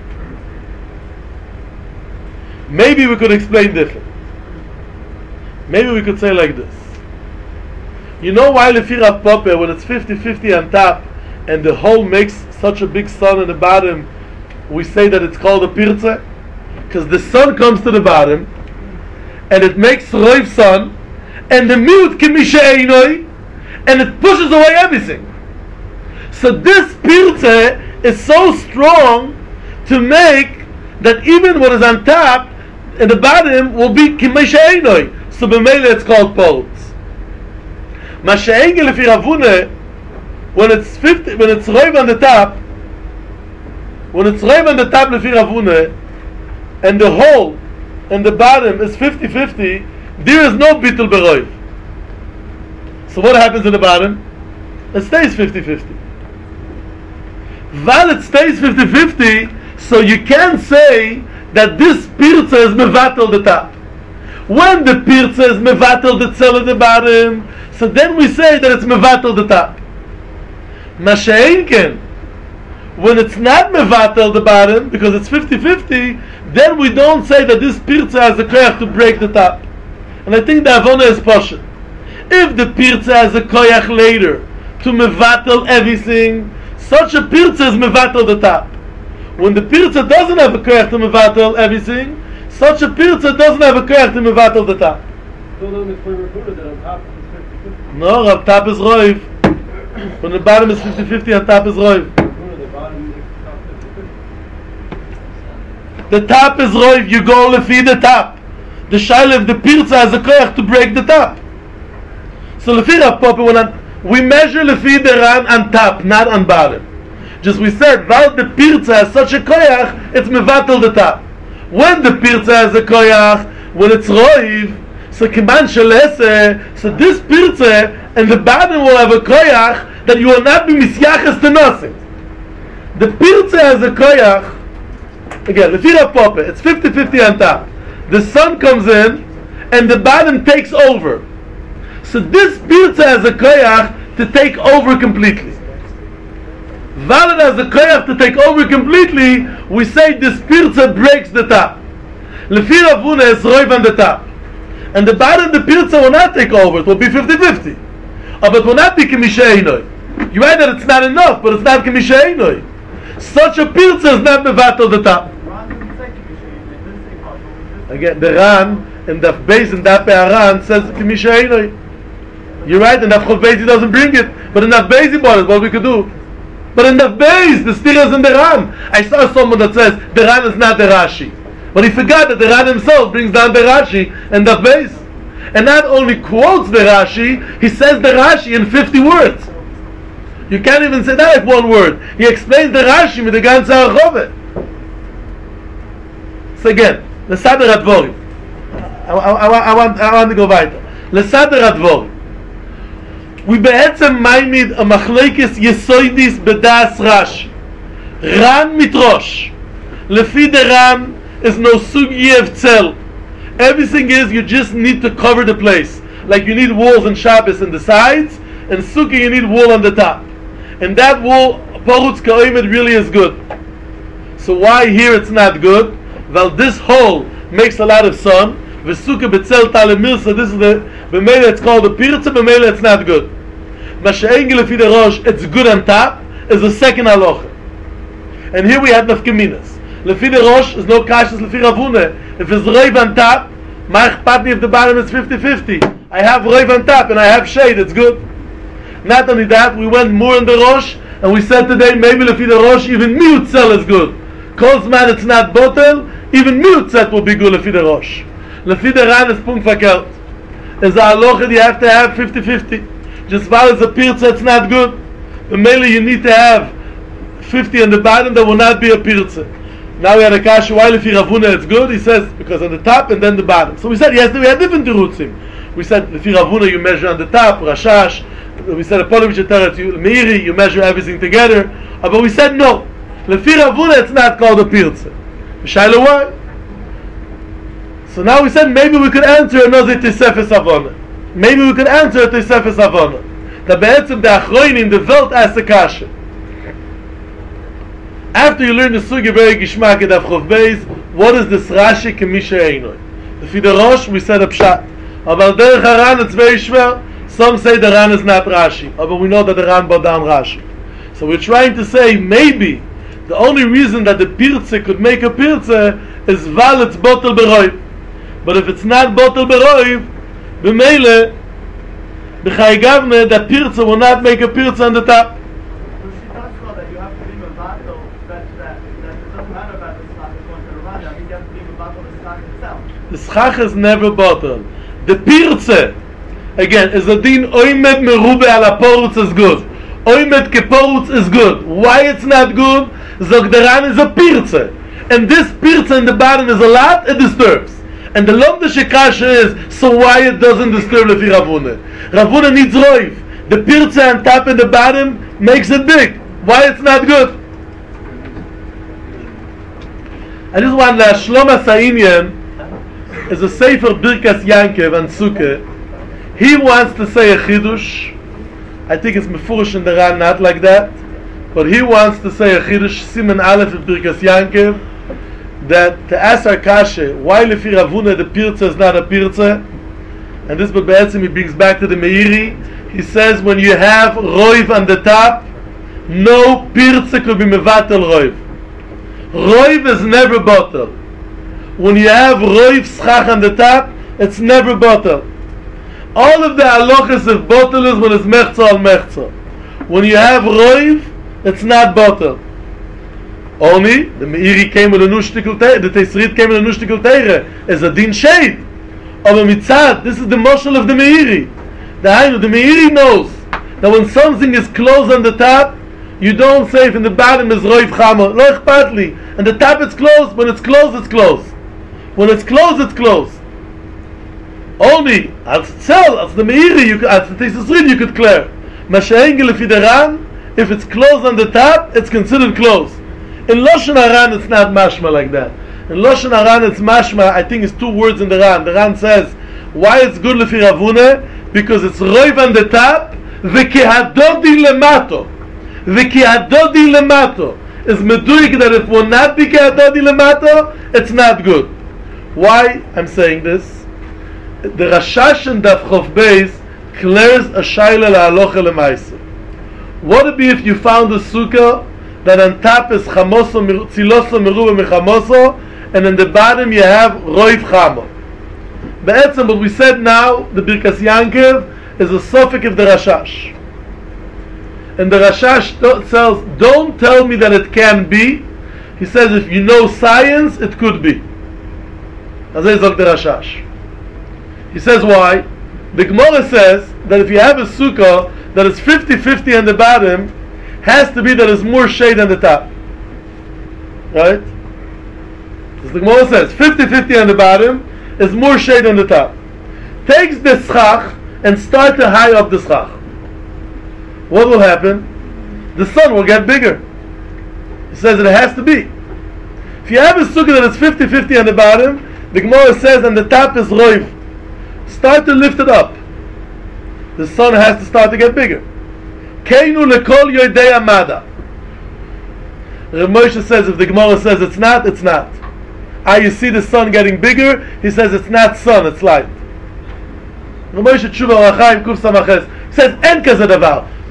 Maybe we could explain different. Maybe we could say like this. You know why Lefi Rav Papa, when it's 50-50 on top, and the whole makes such a big sun on the bottom, we say that it's called a Pirze? Because the sun comes to the bottom, and it makes Roiv sun, and the miut Kimisha Einoi, and it pushes away everything. So this Pirze is so strong to make that even what is on top and the bottom will be Kimisha Einoi. So b'meila it's called Porutz. Masha'engel Lefi Rav Huna, when it's Roiv on the top, Lefi Rav Huna, and the whole and the bottom is 50-50, there is no Bittul Beroiv. So what happens in the bottom? It stays 50-50. While it stays 50-50, so you can't say that this Pirze is Mevatel the top. When the Pirze is Mevatel the tzell at the bottom, so then we say that it's Mevatel the top. Masha'enken, when it's not Mevatel the bottom, because it's 50-50, then we don't say that this Pirze has a koyach to break the top. And I think the Avona is Pasha. If the Pirze has a koyach later to Mevatel everything, such a Pirze is Mevatel the top. When the Pirze doesn't have a koyach to Mevatel everything, such a Pirze doesn't have a koyach to Mevatel the top. No, on top is Roiv. When the bottom is 50-50, on top is Roiv. The top is Roiv, you go lefi the top. The shaila of the Pirze has a koyach to break the top. So lefi Rav Papa, we measure lefi the ran on top, not on bottom. Just we said, while the Pirze has such a koyach, it's mevatel the top. When the Pirze has a koyach, when it's Roiv, so kiman shelese, so this Pirze and the bottom will have a koyach that you will not be misyachas to nothing. The Pirze has a koyach. Again, lefi Rav Papa, it's 50-50 on top. The sun comes in and the bottom takes over. So this Pirze has a koyach to take over completely. While it has a koyach to take over completely, we say this Pirze breaks the top. Lefi Rav Huna is Roiv on the top. And the bottom, the Pirze will not take over, it will be 50-50. But it will not be Kimisha Einoi. You write that it's not enough, but it's not Kimisha Einoi. Such a Pirze is not Mevatel the top. Again, the Ran in Daf Beis and Daf Ran says Kimisha Einoi. You're right, in Daf Chov Beis he doesn't bring it, but in Daf Beis he brought it. What we could do? But in Daf Beis, the stira is in the Ran. I saw someone that says the Ran is not the Rashi, but he forgot that the Ran himself brings down the Rashi and Daf Beis, and not only quotes the Rashi, he says the Rashi in 50 words. You can't even say that like one word. He explains the Rashi with the ganze Archove. So again, L'sader Advorim. I want to go weiter. L'sader Advorim. We בעצם מעמיד המחלקת יסוידיס בדאס רש"י. Ran mit Rosh. Lefi the Ran is no sugi of tzell. Everything is you just need to cover the place. Like you need walls and Shabbos on the sides, and sugi you need wall on the top. And that wall, Porutz Ka'omer really is good. So why here it's not good? Well, this hole makes a lot of sun. V'suka b'tzel talemir, so this is the b'meila it's called the Pirze, b'meila it's not good. Masha'en lefi the Rosh, it's good on top, is the second halacha. And here we have nafkaminas. Lefi the Rosh is no kashas lefi Ravuna. If it's roiv on top, my akhpat if the bottom is 50-50. I have roiv on top and I have shade, it's good. Not only that, we went more in the Rosh, and we said today, maybe lefi the Rosh, even miut sell is good. Calls man it's not bottle, even miut set will be good lefi the Rosh. Lefi the Ran is punkt verkehrt. Is a halacha you have to have 50-50. Just while it's a pirza, it's not good. But mainly you need to have 50 on the bottom, that will not be a pirza. Now we had a kasha, why lefi Ravuna it's good? He says, because on the top and then the bottom. So we said, yes, we had different terutzim. We said, lefi Ravuna you measure on the top, Rashash. We said, Apolovich Teret, Meiri, you measure everything together. But we said, no. Lefi Ravuna it's not called a pirza. Shaila, why? So now we said, maybe we could answer another Tesefes Avona. Maybe we could answer a Tesefes Avona. That be'etzim the Achroinim, the Welt asked the kasha. After you learn the Sugi very Gishmak at Avchov Beis, what is this Rashi Kemisha Einoi? Lefi the Rosh, we said a Pshat. But Derech HaRan, it's very schwer. Some say the Ran is not Rashi. But we know that the Ran brought down Rashi. So we're trying to say, maybe, the only reason that the Pirze could make a Pirze is Val it's Botel Beroiv. But if it's not Botel Beroiv, B'meile, B'chai Gavne, that Pirze will not make a Pirze on the top. So she talks about that you have to leave a bottle, that it doesn't matter about the stock that's going to the Ran. I mean, you have to leave a bottle of the stock itself. The schach is never bottle. The Pirze, again, is a din Oimed Merube ala Porutz is good. Oimed Keporutz is good. Why it's not good? Zogdaran is a Pirze. And this Pirze in the bottom is a lot, it disturbs. And the Lomde Shekasha is, so why it doesn't disturb Lefi Ravuna? Ravuna needs roiv. The Pirze on top and the bottom makes it big. Why it's not good? I just want to Shlomo Sainian is a Sefer Birkas Yankev and Sukkah. He wants to say a Chidush. I think it's Mefurish in the Ran, not like that. But he wants to say a Chidush, Siman Aleph of Birkas Yankev, that to ask our kasha, why lefi Ravuna the Pirze is not a Pirze? And this but be'etzim he brings back to the Meiri. He says when you have roiv on the top, no Pirze could be mevatel roiv. Roiv is never bottle. When you have roiv schach on the top, it's never bottle. All of the halachas of bottle is when it's mechza al mechza. When you have roiv, it's not bottle. Only the Meiri came with a nushtikul teire, the Tesrit came with a nushtikul teire, is a din shade. Aber mitzad, this is the moshel of the Meiri. The Meiri knows that when something is closed on the top, you don't say if in the bottom is roiv chama, lo ichpatli, and the top is closed. When it's closed, it's closed. When it's closed, it's closed. Only as the Meiri, as the Tesrit, you could clear. Masha'en lefi the Ran, if it's closed on the top, it's considered closed. In Loshen Haran, it's not mashma like that. In Loshen Haran, it's mashma. I think it's two words in the Ran. The Ran says, why it's good lefi Ravuna? Because it's roiv on the top, v'kehadodi lemato. V'kehadodi lemato. Is meduik that if will not be kehadodi lemato, it's not good. Why I'm saying this? The Rashash and Daf Chof Beis clears a shayla la'alocha lemaisa. What would it be if you found a sukkah that on top is chamoso, tziloso, merube mechamoso, and in the bottom you have roiv chamo. Be'etzem, what we said now, the Birkas Yankev, is a suffix of the Rashash. And the Rashash says, don't tell me that it can be. He says, if you know science, it could be. As I said, the Rashash. He says, why? The Gemara says that if you have a sukkah that is 50-50 on the bottom, has to be that there's more shade on the top. Right? As the Gemara says, 50-50 on the bottom is more shade on the top. Takes the schach and start to high up the schach. What will happen? The sun will get bigger. He says that it has to be. If you have a sukkah that is 50-50 on the bottom, the Gemara says on the top is roiv. Start to lift it up. The sun has to start to get bigger. Keinu lekol yoidei amada. Rav Moshe says if the Gemara says it's not, it's not. You see the sun getting bigger, he says it's not sun, it's light. Rav Moshe Tshuva Rachaim Kuf Samaches says en kaze davar.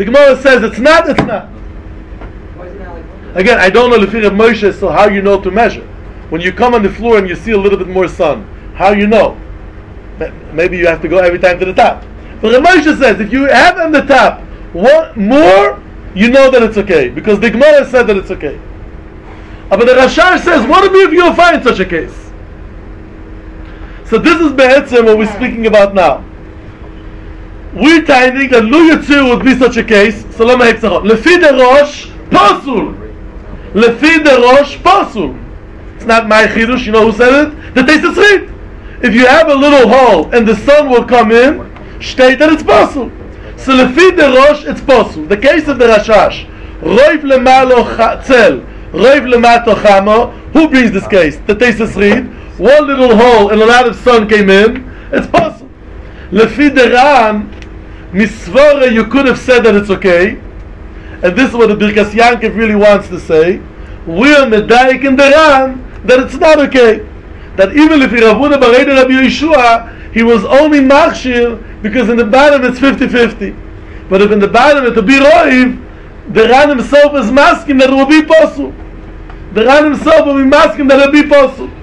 The Gemara says it's not. It's not. Again, I don't know if Rav Moshe, so how you know to measure? When you come on the floor and you see a little bit more sun, how you know? Maybe you have to go every time to the top. But Rav Moshe says if you have on the top one more, you know that it's okay, because the Gemara said that it's okay. But the Rashash says, what if you find such a case? So this is Be'etzem what we're speaking about now. We're finding that Lu Yitzir would be such a case, so let me have Tzachot. Lefi de Rosh, Pasul. Lefi de Rosh, Pasul. It's not my Chidush, you know who said it? The Teisus Rit. If you have a little hole and the sun will come in, state that it's Pasul. So Lefi de Rosh, it's Pasul. The case of the Rashash, Roiv Lemalo Tzel, Roiv Lemato Chamo, who brings this case? The Teisus Rit. One little hole and a lot of sun came in, it's Pasul. Lefi de Ran, Misvora, you could have said that it's okay, and this is what the Birkas Yankiv really wants to say. We're medayik in the Ran that it's not okay. That even if Rav Huna bar Eidah Rabbi Yeshua, he was only machshir because in the bottom it's 50-50. But if in the bottom it will be roiv, the Ran himself is masking that it will be possible. The Ran himself will be masking that it will be possible.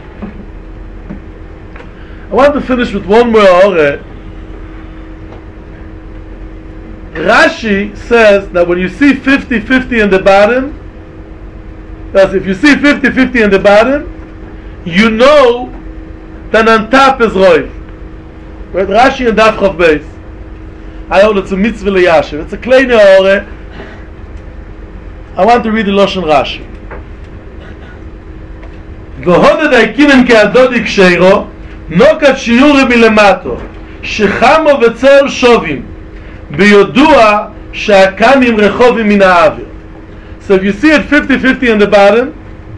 I want to finish with one more aure. Rashi says that when you see 50-50 in the bottom, that's if you see 50-50 in the bottom, you know that on top is roiv. Right? Rashi and Daf Chav Beis. I hold it's a mitzvah liyashiv. It's a kleine aure. I want to read the Lashon Rashi. V'hoded ha'ikinen ke'adodi ksheiro, nokat shiuri milemato, shechamo v'tzel shovim, ביודוע שהקנים רחובים מן האוויר. So if you see it 50-50 in the bottom,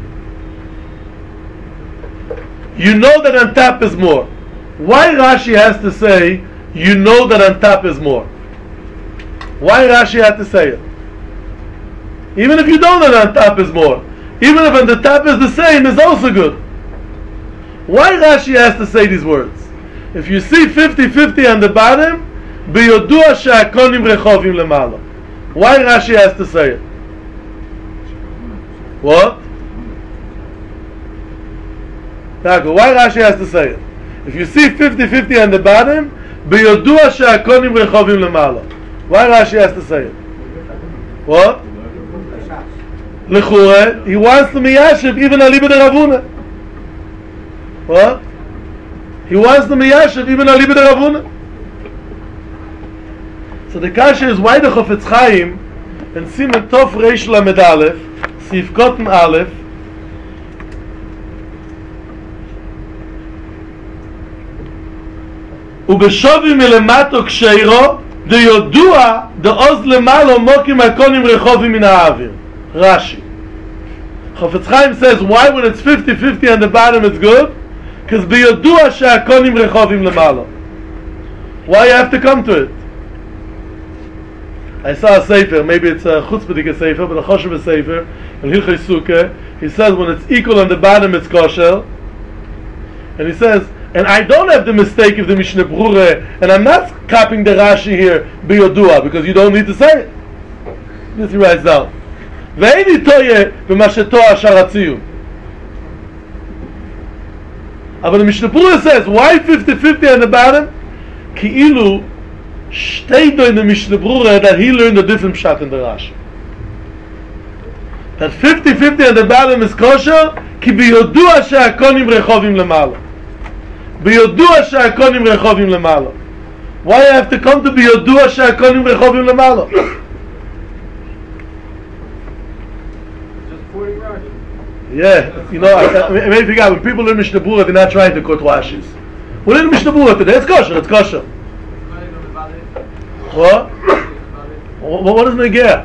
you know that on top is more. Why Rashi has to say, you know that on top is more? Why Rashi had to say it? Even if you don't know that on top is more, even if on the top is the same, is also good. Why Rashi has to say these words? If you see 50-50 on the bottom, ביודוע שהקונים רחובים למעלה. Why Rashi has to say it? What? Why Rashi has to say it? If you see 50-50 on the bottom, ביודוע שהקונים רחובים למעלה. Why Rashi has to say it? What? L'chure, he wants to miyashiv even aliba de Rav Huna. What? He wants to miyashiv even aliba de Rav Huna. So the kasha is why the Chofetz Chaim and Siman Tov Reish Lamed Aleph, Sif Kotten Aleph, ובשווי מלמטו כשאירו דיודוע דעוז למעלו מוקים הקונים רחובים מן האוויר. Rashi. Chofetz Chaim says why when it's 50-50 on the bottom it's good? Because ביודוע שהקונים רחובים למעלו. Why you have to come to it? I saw a sefer, maybe it's a chutzpahdik sefer, but a choshev sefer, and Hilchei Sukkah, he says when it's equal on the bottom it's kosher, and he says, and I don't have the mistake of the Mishnah Brure, and I'm not copying the Rashi here, biyodua, because you don't need to say it. This he writes down. Ve'eni toye b'masheto ashar hatziyun. But the Mishnah Brure says, why 50-50 on the bottom? Ki'ilu steht in the Mishnah Brure that he learned a different pshat in the Rashi. That 50-50 on the bottom is kosher, ki biyodua she'akonim rechovim lemala. Biyodua she'akonim rechovim lemala. Why I have to come to biyodua she'akonim rechovim lemala? Just quoting Rashi. Yeah, you know, I may forget, when people learn Mishnah Brure, they're not trying to quote Rashis. We learn Mishnah Brure today, it's kosher, it's kosher. What? What is Negeh?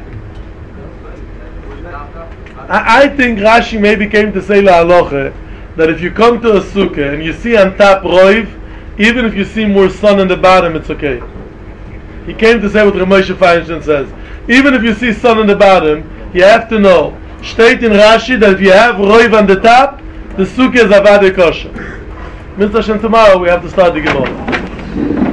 I think Rashi maybe came to say la'aloche that if you come to a sukkah and you see on top roiv, even if you see more sun on the bottom, it's okay. He came to say what Rav Moshe Feinstein says. Even if you see sun on the bottom, you have to know. State in Rashi that if you have roiv on the top, the sukkah is avade kosher. Mr. Hashem, tomorrow we have to start the Gemara.